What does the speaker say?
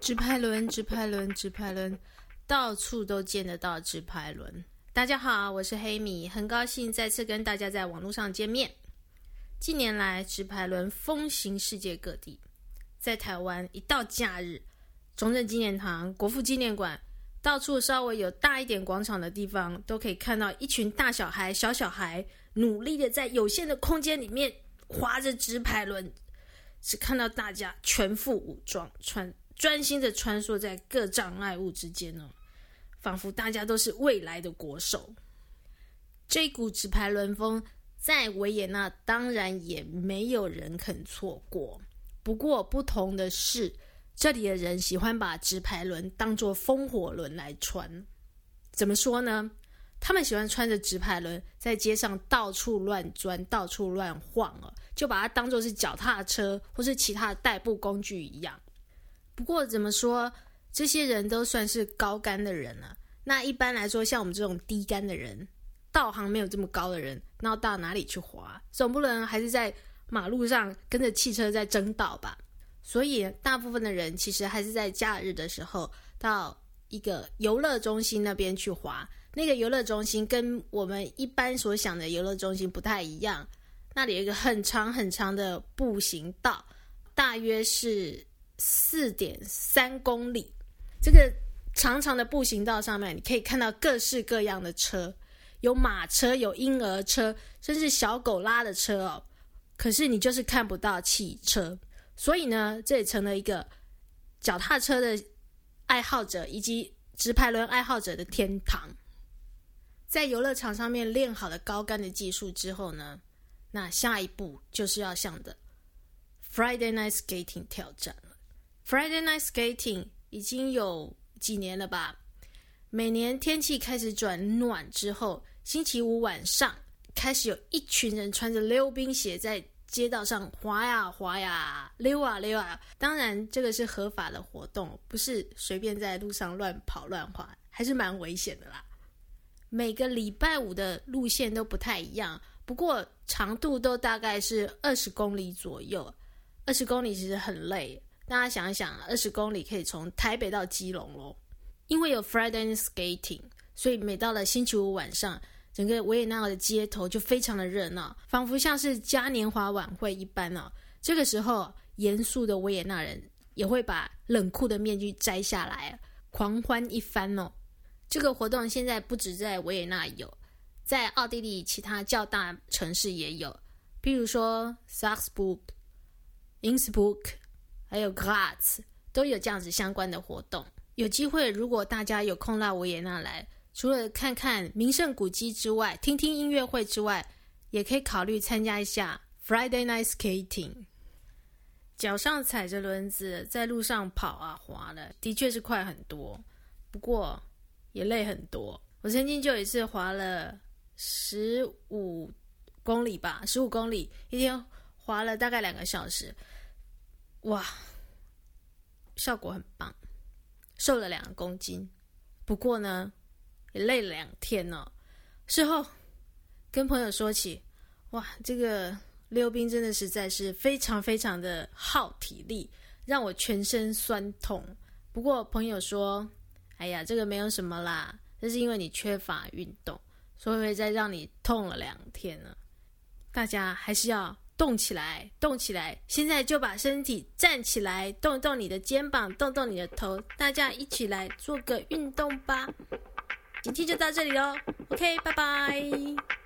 直排轮，直排轮，直排轮，到处都见得到直排轮。大家好，我是黑米，很高兴再次跟大家在网络上见面。近年来，直排轮风行世界各地，在台湾一到假日，中正纪念堂、国父纪念馆，到处稍微有大一点广场的地方，都可以看到一群大小孩、小小孩努力的在有限的空间里面划着直排轮，只看到大家全副武装，专心的穿梭在各障碍物之间哦，仿佛大家都是未来的国手。这股直排轮风在维也纳当然也没有人肯错过，不过不同的是，这里的人喜欢把直排轮当作风火轮来穿。怎么说呢？他们喜欢穿着直排轮在街上到处乱钻、到处乱晃哦，就把它当作是脚踏车或是其他的代步工具一样。不过怎么说，这些人都算是高竿的人啊。那一般来说，像我们这种低竿的人，道行没有这么高的人，那到哪里去滑？总不能还是在马路上跟着汽车在争道吧？所以大部分的人其实还是在假日的时候到一个游乐中心那边去滑。那个游乐中心跟我们一般所想的游乐中心不太一样，那里有一个很长很长的步行道，大约是4.3公里。这个长长的步行道上面，你可以看到各式各样的车，有马车，有婴儿车，甚至小狗拉的车哦。可是你就是看不到汽车，所以呢，这也成了一个脚踏车的爱好者以及直排轮爱好者的天堂。在游乐场上面练好了高竿的技术之后呢，那下一步就是要向的 Friday Night Skating 挑战了。Friday Night Skating 已经有几年了吧？每年天气开始转暖之后，星期五晚上开始有一群人穿着溜冰鞋在街道上滑呀滑呀，溜啊溜啊。当然这个是合法的活动，不是随便在路上乱跑乱滑，还是蛮危险的啦。每个礼拜五的路线都不太一样，不过长度都大概是20公里左右。20公里其实很累，大家想一想，20公里可以从台北到基隆咯。因为有 Friday Skating， 所以每到了星期五晚上，整个维也纳的街头就非常的热闹，仿佛像是嘉年华晚会一般哦。这个时候，严肃的维也纳人也会把冷酷的面具摘下来，狂欢一番哦。这个活动现在不止在维也纳有，在奥地利其他较大城市也有，譬如说 Salzburg、Innsbruck 还有 Graz 都有这样子相关的活动。有机会，如果大家有空到维也纳来，除了看看名胜古迹之外，听听音乐会之外，也可以考虑参加一下 Friday Night Skating。 脚上踩着轮子在路上跑啊滑的，的确是快很多，不过也累很多。我曾经就有一次滑了15公里吧，15公里，一天滑了大概2个小时，哇，效果很棒，瘦了2公斤。不过呢，也累了2天哦。事后跟朋友说起，哇，这个溜冰真的实在是非常非常的耗体力，让我全身酸痛。不过朋友说，哎呀，这个没有什么啦，这是因为你缺乏运动，所以会再让你痛了2天呢。大家还是要动起来，动起来！现在就把身体站起来，动动你的肩膀，动动你的头，大家一起来做个运动吧。今天就到这里咯， OK， 拜拜。